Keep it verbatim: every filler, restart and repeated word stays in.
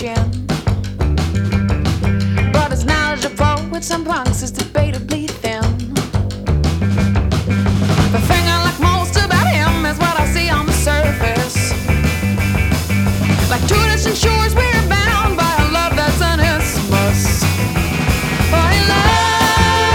chin. But his knowledge of poets and punks is the